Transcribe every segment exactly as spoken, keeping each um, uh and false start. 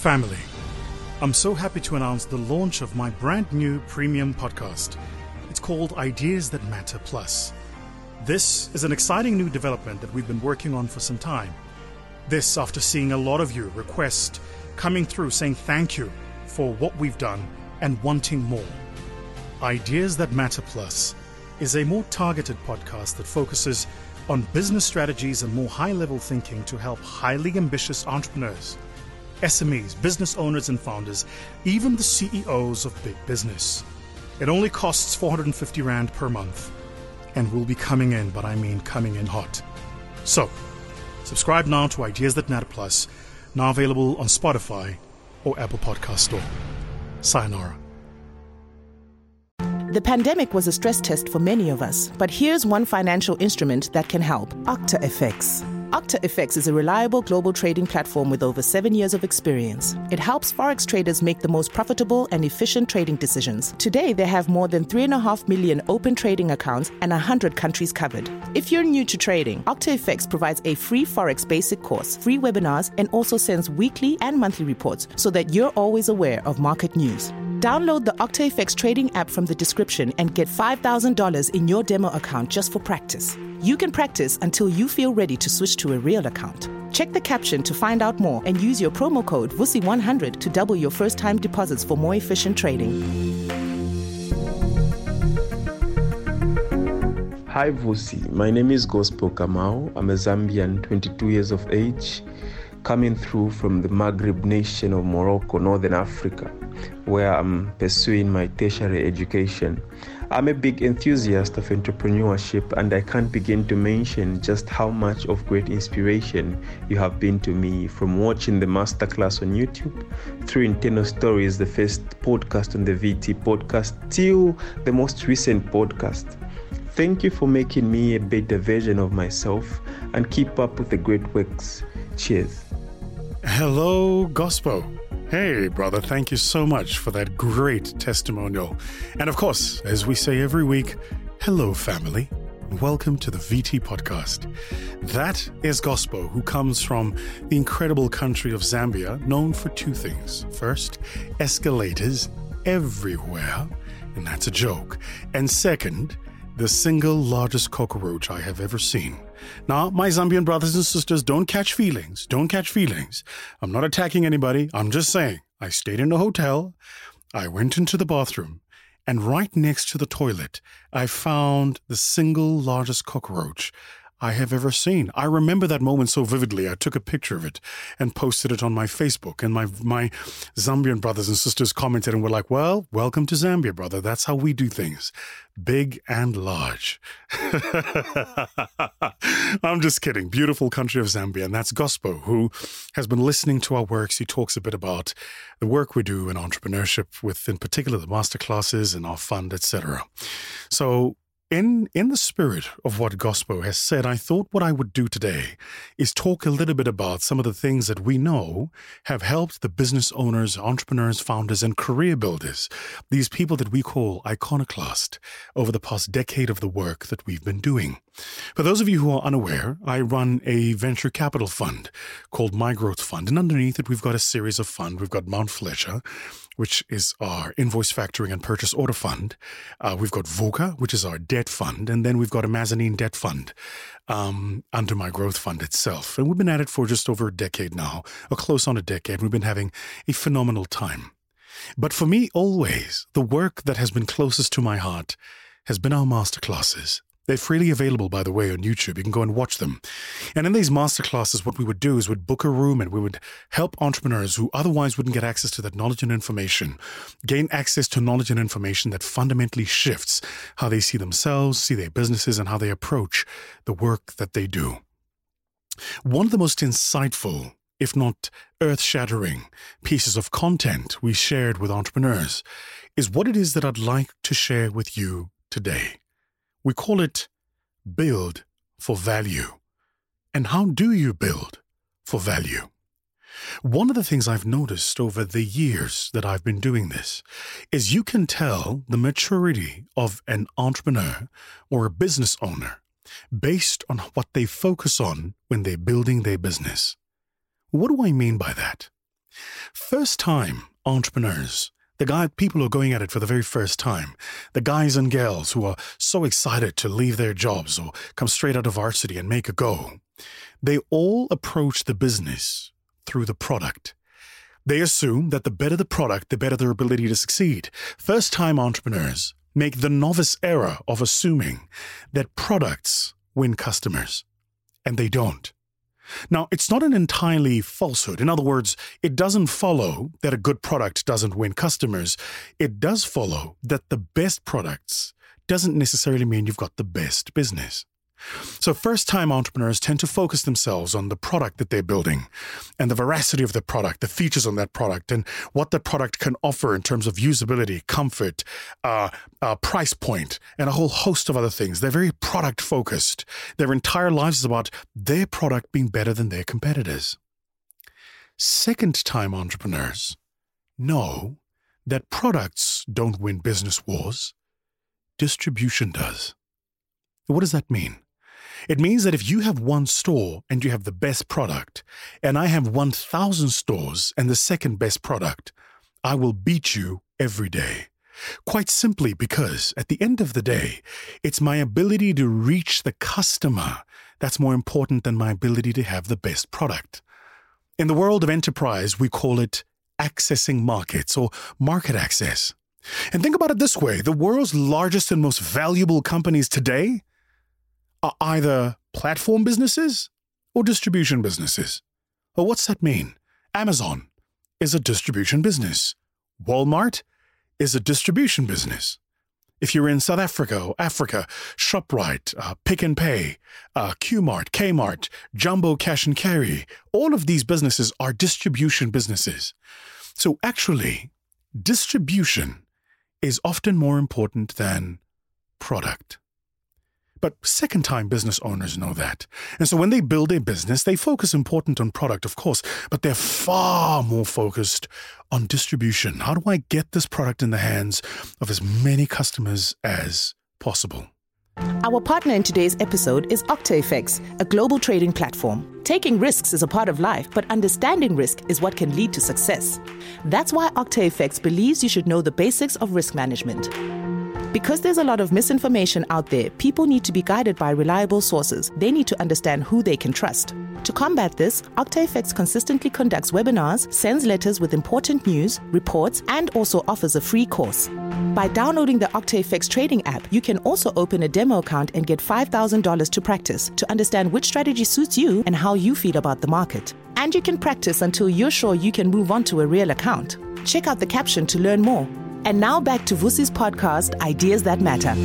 Family, I'm so happy to announce the launch of my brand new premium podcast. It's called Ideas That Matter Plus. This is an exciting new development that we've been working on for some time. This after seeing a lot of you request coming through saying thank you for what we've done and wanting more. Ideas That Matter Plus is a more targeted podcast that focuses on business strategies and more high-level thinking to help highly ambitious entrepreneurs, S M Es, business owners and founders, even the C E Os of big business. It only costs four hundred fifty rand per month and will be coming in, but I mean coming in hot. So, subscribe now to Ideas That Matter Plus, now available on Spotify or Apple Podcast Store. Sayonara. The pandemic was a stress test for many of us, but here's one financial instrument that can help: OctaFX. OctaFX is a reliable global trading platform with over seven years of experience. It helps Forex traders make the most profitable and efficient trading decisions. Today, they have more than three point five million open trading accounts and one hundred countries covered. If you're new to trading, OctaFX provides a free Forex basic course, free webinars, and also sends weekly and monthly reports so that you're always aware of market news. Download the OctaFX trading app from the description and get five thousand dollars in your demo account just for practice. You can practice until you feel ready to switch to a real account. Check the caption to find out more and use your promo code Vusi one hundred to double your first-time deposits for more efficient trading. Hi Vusi, my name is Gospel Kamau. I'm a Zambian, twenty-two years of age, coming through from the Maghreb nation of Morocco, Northern Africa, where I'm pursuing my tertiary education. I'm a big enthusiast of entrepreneurship, and I can't begin to mention just how much of great inspiration you have been to me, from watching the masterclass on YouTube, through Internal Stories, the first podcast on the V T podcast, till the most recent podcast. Thank you for making me a better version of myself, and keep up with the great works. Cheers. Hello, Gospel. Hey, brother, thank you so much for that great testimonial. And of course, as we say every week, hello, family, and welcome to the V T podcast. That is Gospel, who comes from the incredible country of Zambia, known for two things. First, escalators everywhere, and that's a joke. And second, the single largest cockroach I have ever seen. Now, my Zambian brothers and sisters, don't catch feelings. Don't catch feelings. I'm not attacking anybody. I'm just saying, I stayed in a hotel. I went into the bathroom, and right next to the toilet, I found the single largest cockroach I have ever seen. I remember that moment so vividly. I took a picture of it and posted it on my Facebook, and my my Zambian brothers and sisters commented and were like, well, welcome to Zambia, brother. That's how we do things. Big and large. I'm just kidding. Beautiful country of Zambia. And that's Gospel, who has been listening to our works. He talks a bit about the work we do in entrepreneurship, with in particular the masterclasses and our fund, et cetera. So In, in the spirit of what Gospel has said, I thought what I would do today is talk a little bit about some of the things that we know have helped the business owners, entrepreneurs, founders, and career builders, these people that we call iconoclast, over the past decade of the work that we've been doing. For those of you who are unaware, I run a venture capital fund called My Growth Fund, and underneath it, we've got a series of funds. We've got Mount Fletcher, which is our invoice factoring and purchase order fund. Uh, we've got VUCA, which is our debt fund. And then we've got a mezzanine debt fund um, under My Growth Fund itself. And we've been at it for just over a decade now, or close on a decade. We've been having a phenomenal time. But for me, always, the work that has been closest to my heart has been our masterclasses. They're freely available, by the way, on YouTube. You can go and watch them. And in these masterclasses, what we would do is we'd book a room and we would help entrepreneurs who otherwise wouldn't get access to that knowledge and information, gain access to knowledge and information that fundamentally shifts how they see themselves, see their businesses, and how they approach the work that they do. One of the most insightful, if not earth-shattering, pieces of content we shared with entrepreneurs is what it is that I'd like to share with you today. We call it Build for Value. And how do you build for value? One of the things I've noticed over the years that I've been doing this is you can tell the maturity of an entrepreneur or a business owner based on what they focus on when they're building their business. What do I mean by that? First-time entrepreneurs, the guy, people who are going at it for the very first time, the guys and gals who are so excited to leave their jobs or come straight out of varsity and make a go, they all approach the business through the product. They assume that the better the product, the better their ability to succeed. First-time entrepreneurs make the novice error of assuming that products win customers, and they don't. Now, it's not an entirely falsehood. In other words, it doesn't follow that a good product doesn't win customers. It does follow that the best products doesn't necessarily mean you've got the best business. So first-time entrepreneurs tend to focus themselves on the product that they're building and the veracity of the product, the features on that product, and what the product can offer in terms of usability, comfort, uh, uh, price point, and a whole host of other things. They're very product-focused. Their entire lives is about their product being better than their competitors. Second-time entrepreneurs know that products don't win business wars. Distribution does. What does that mean? It means that if you have one store and you have the best product, and I have one thousand stores and the second best product, I will beat you every day. Quite simply because at the end of the day, it's my ability to reach the customer that's more important than my ability to have the best product. In the world of enterprise, we call it accessing markets or market access. And think about it this way, the world's largest and most valuable companies today are either platform businesses or distribution businesses. Well, what's that mean? Amazon is a distribution business. Walmart is a distribution business. If you're in South Africa or Africa, ShopRite, uh, Pick n Pay, uh, Qmart, Kmart, Jumbo Cash and Carry, all of these businesses are distribution businesses. So actually, distribution is often more important than product. But second-time business owners know that. And so when they build a business, they focus important on product, of course, but they're far more focused on distribution. How do I get this product in the hands of as many customers as possible? Our partner in today's episode is OctaFX, a global trading platform. Taking risks is a part of life, but understanding risk is what can lead to success. That's why OctaFX believes you should know the basics of risk management. Because there's a lot of misinformation out there, people need to be guided by reliable sources. They need to understand who they can trust. To combat this, OctaFX consistently conducts webinars, sends letters with important news, reports, and also offers a free course. By downloading the OctaFX trading app, you can also open a demo account and get five thousand dollars to practice to understand which strategy suits you and how you feel about the market. And you can practice until you're sure you can move on to a real account. Check out the caption to learn more. And now back to Vusi's podcast, Ideas That Matter.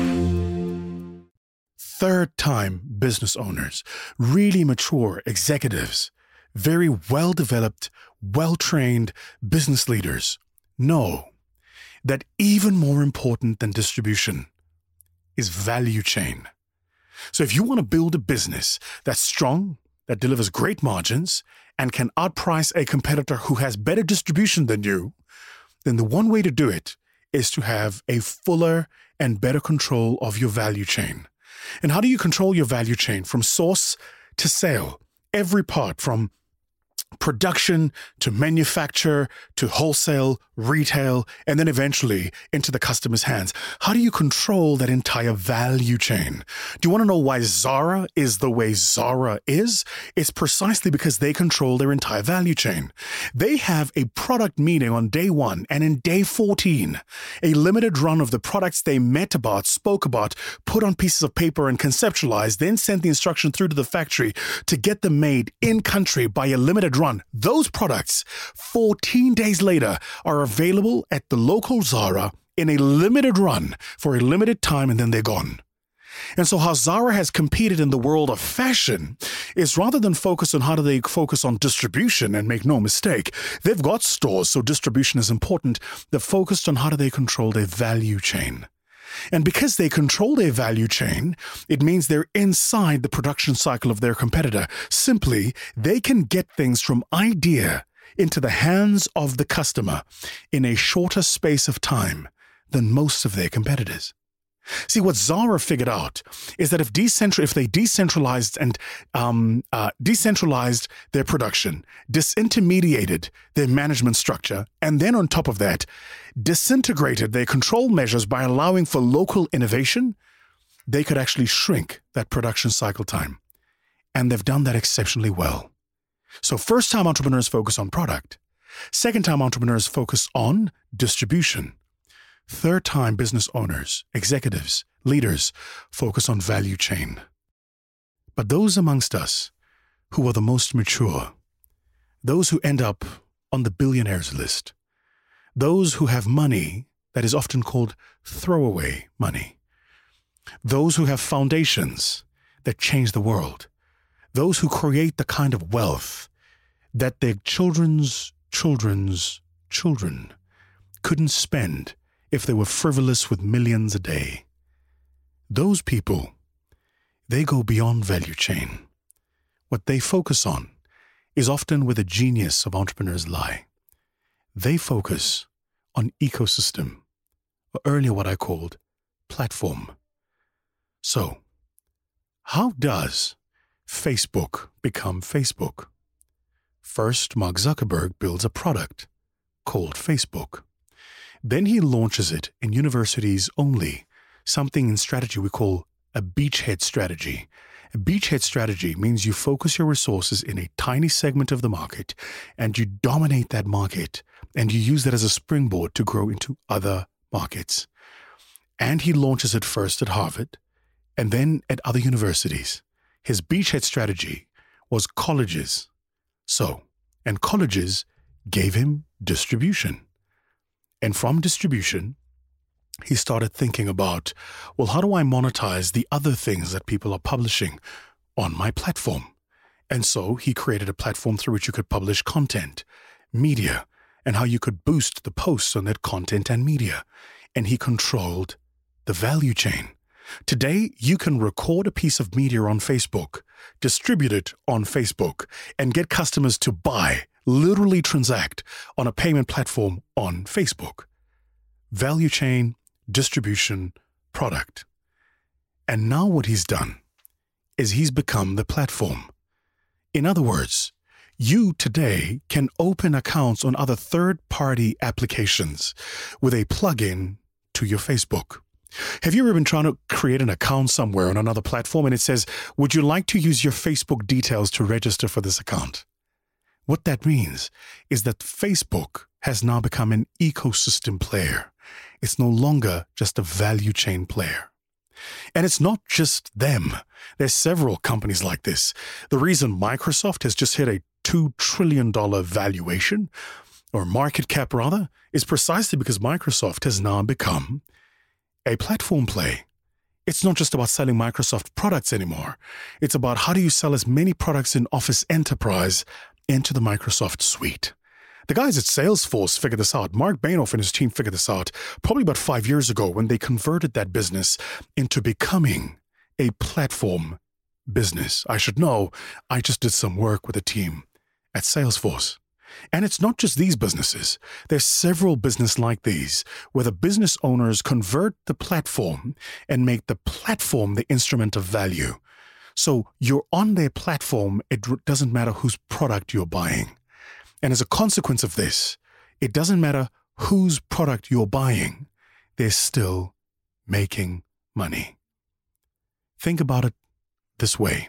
Third-time business owners, really mature executives, very well-developed, well-trained business leaders know that even more important than distribution is value chain. So if you want to build a business that's strong, that delivers great margins, and can outprice a competitor who has better distribution than you, then the one way to do it is to have a fuller and better control of your value chain. And how do you control your value chain? From source to sale, every part from production to manufacture to wholesale, retail, and then eventually into the customer's hands. How do you control that entire value chain? Do you want to know why Zara is the way Zara is? It's precisely because they control their entire value chain. They have a product meeting on day one, and in day fourteen, a limited run of the products they met about, spoke about, put on pieces of paper and conceptualized, then sent the instruction through to the factory to get them made in country by a limited run. Those products, fourteen days later, are available at the local Zara in a limited run for a limited time, and then they're gone. And so how Zara has competed in the world of fashion is rather than focus on how do they focus on distribution, and make no mistake, they've got stores, so distribution is important. They're focused on how do they control their value chain. And because they control their value chain, it means they're inside the production cycle of their competitor. Simply, they can get things from idea into the hands of the customer in a shorter space of time than most of their competitors. See, what Zara figured out is that if decentral, if they decentralized and um, uh, decentralized their production, disintermediated their management structure, and then on top of that, disintegrated their control measures by allowing for local innovation, they could actually shrink that production cycle time. And they've done that exceptionally well. So first-time entrepreneurs focus on product. Second-time entrepreneurs focus on distribution. Third-time business owners, executives, leaders focus on value chain. But those amongst us who are the most mature, those who end up on the billionaires list, those who have money that is often called throwaway money, those who have foundations that change the world, those who create the kind of wealth that their children's children's children couldn't spend if they were frivolous with millions a day. Those people, they go beyond value chain. What they focus on is often where the genius of entrepreneurs lie. They focus on ecosystem, or earlier what I called platform. So, how does Facebook become Facebook? First, Mark Zuckerberg builds a product called Facebook. Then he launches it in universities only, something in strategy we call a beachhead strategy. A beachhead strategy means you focus your resources in a tiny segment of the market and you dominate that market and you use that as a springboard to grow into other markets. And he launches it first at Harvard and then at other universities. His beachhead strategy was colleges. So, and colleges gave him distribution. And from distribution, he started thinking about, well, how do I monetize the other things that people are publishing on my platform? And so he created a platform through which you could publish content, media, and how you could boost the posts on that content and media. And he controlled the value chain. Today, you can record a piece of media on Facebook, distribute it on Facebook, and get customers to buy, literally transact on a payment platform on Facebook. Value chain, distribution, product. And now what he's done is he's become the platform. In other words, you today can open accounts on other third-party applications with a plugin to your Facebook. Have you ever been trying to create an account somewhere on another platform and it says, would you like to use your Facebook details to register for this account? What that means is that Facebook has now become an ecosystem player. It's no longer just a value chain player. And it's not just them. There's several companies like this. The reason Microsoft has just hit a two trillion dollars valuation, or market cap rather, is precisely because Microsoft has now become a platform play. It's not just about selling Microsoft products anymore. It's about how do you sell as many products in Office Enterprise into the Microsoft suite. The guys at Salesforce figured this out. Mark Bainoff and his team figured this out probably about five years ago when they converted that business into becoming a platform business. I should know, I just did some work with a team at Salesforce. And it's not just these businesses. There's several businesses like these where the business owners convert the platform and make the platform the instrument of value. So you're on their platform, it doesn't matter whose product you're buying. And as a consequence of this, it doesn't matter whose product you're buying, they're still making money. Think about it this way.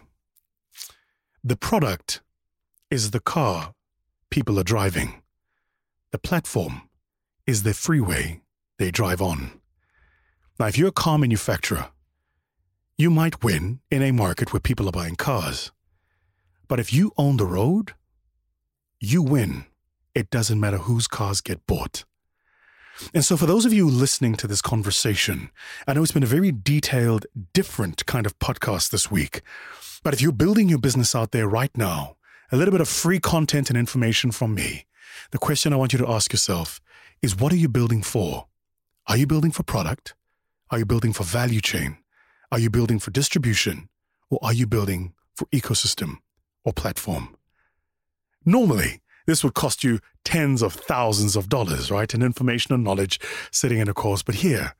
The product is the car people are driving. The platform is the freeway they drive on. Now, if you're a car manufacturer, you might win in a market where people are buying cars. But if you own the road, you win. It doesn't matter whose cars get bought. And so for those of you listening to this conversation, I know it's been a very detailed, different kind of podcast this week. But if you're building your business out there right now, a little bit of free content and information from me, the question I want you to ask yourself is, what are you building for? Are you building for product? Are you building for value chain? Are you building for distribution? Or are you building for ecosystem or platform? Normally, this would cost you tens of thousands of dollars, right? And information and knowledge sitting in a course. But here,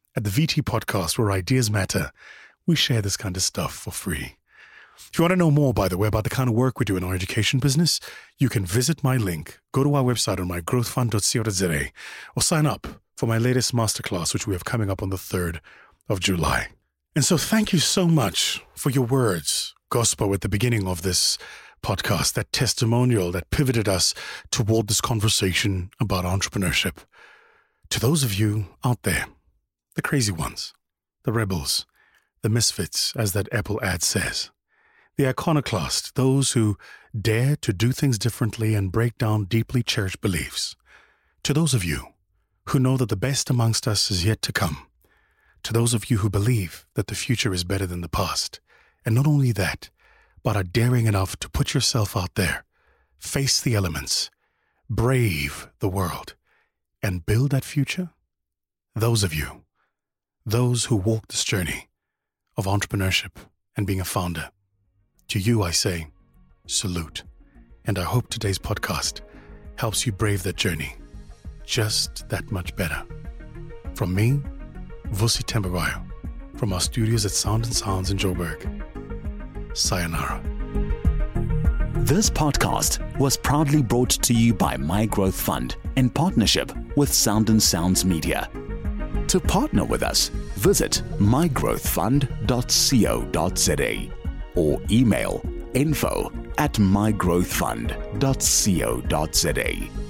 At the V T Podcast, where ideas matter, we share this kind of stuff for free. If you want to know more, by the way, about the kind of work we do in our education business, you can visit my link, go to our website on my growth fund dot co dot z a, or sign up for my latest masterclass, which we have coming up on the third of July. And so thank you so much for your words, Gospo, at the beginning of this podcast, that testimonial that pivoted us toward this conversation about entrepreneurship. To those of you out there, the crazy ones, the rebels, the misfits, as that Apple ad says, the iconoclast, those who dare to do things differently and break down deeply cherished beliefs. To those of you who know that the best amongst us is yet to come. To those of you who believe that the future is better than the past. And not only that, but are daring enough to put yourself out there, face the elements, brave the world, and build that future. Those of you, those who walk this journey of entrepreneurship and being a founder, to you I say, salute. And I hope today's podcast helps you brave that journey just that much better. From me, Vusi Tembabayo, from our studios at Sound and Sounds in Joburg. Sayonara. This podcast was proudly brought to you by My Growth Fund in partnership with Sound and Sounds Media. To partner with us, visit my growth fund dot co dot z a or email info at my growth fund dot co dot z a.